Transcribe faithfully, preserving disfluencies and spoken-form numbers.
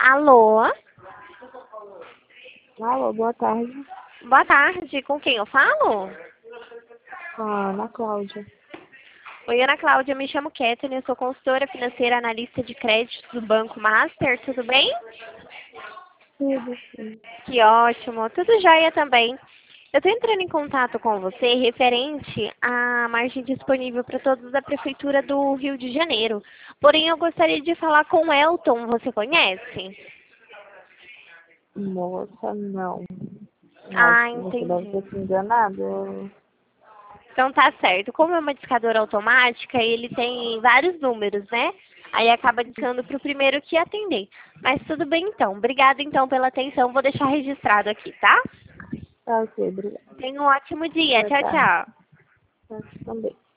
Alô? Alô, boa tarde. Boa tarde. Com quem eu falo? Ah, Ana Cláudia. Oi, Ana Cláudia. Me chamo Kathleen. Eu sou consultora financeira, analista de crédito do Banco Master. Tudo bem? Tudo, sim. Que ótimo. Tudo jóia também. Eu estou entrando em contato com você referente à margem disponível para todos da Prefeitura do Rio de Janeiro. Porém, eu gostaria de falar com o Elton. Você conhece? Moça, não. Acho Ah, que você deve entendi. ter se enganado. Então tá certo. Como é uma discadora automática, ele tem vários números, né? Aí acaba discando para o primeiro que atender. Mas tudo bem então. Obrigada então pela atenção. Vou deixar registrado aqui, tá? Tá, ok, obrigada. Tenha um ótimo dia. Boa Tchau, tarde. tchau. Tá, também.